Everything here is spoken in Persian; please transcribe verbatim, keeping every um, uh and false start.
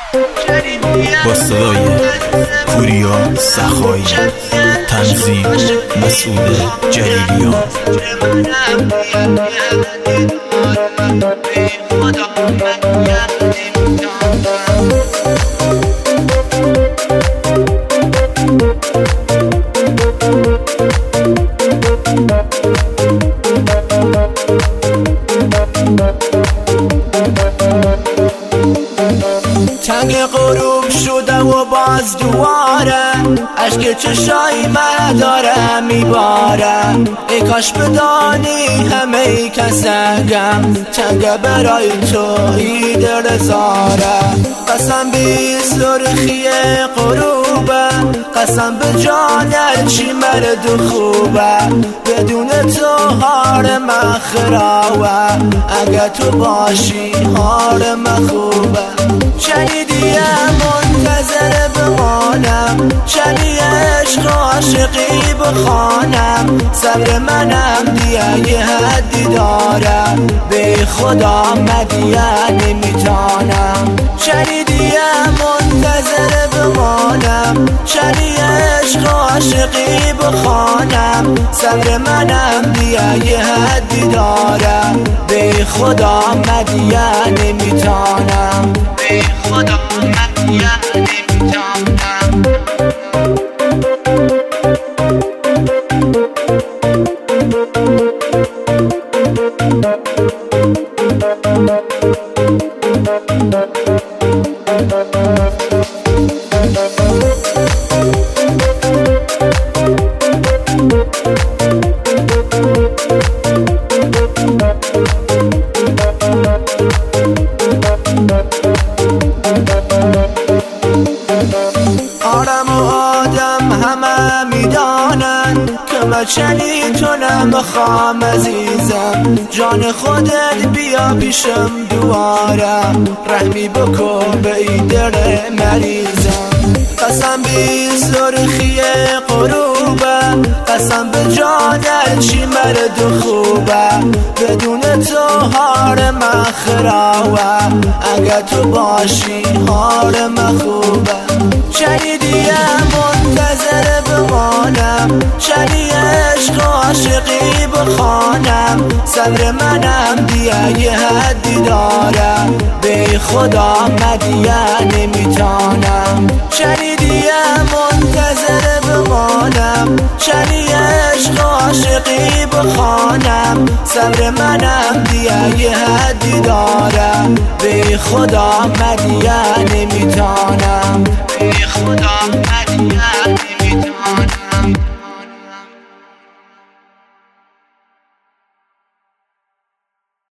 با صدای پوریا سخایی، تنظیم مسعود جلیلیان. تنگ غروب شده و باز دواره اشک چشای من داره میباره. ای کاش بدانی همه کسگم تنگ برای تو عید رزاره. قسم بی سرخی غروبه، قسم به جان چی مرد خوبه. بدون تو حال من خرابه، اگه تو باشی حال من خوبه. شنیدی منتظر بمانم، شنی عشق و عاشقی بخوانم. صبر منم دیگه یه حدی دارم، به خدا مدیه نمیتانم. شنیدی منتظر بمانم، شنی عشق و عاشقی بخوانم. صبر منم دیگه یه حدی دارم، به خدا مدیه نمیتانم. به خدا مدیه نمیتانم. آدم و آدم همه میدانن که من چنین تو نمیخوام عزیزم. جان خودت بیا پیشم دواره، رحمی بکن به این دل مریضم. قسم بی سرخی غروبه، قسم به جان چی مرد خوبه. بدون تو حال من خرابه، اگه تو باشی حال من خوبه. شنیدی منتظر بمانم، شنی عشق و عاشقی بخوانم. صبر منم دیگه یه حدی دارم، به خدا مدیه نمیتانم. شنیدی منتظر بمانم، شنی عشق و عاشقی بخوانم. صبر منم دیگه یه حدی دارم، به خدا مدیه نمیتانم.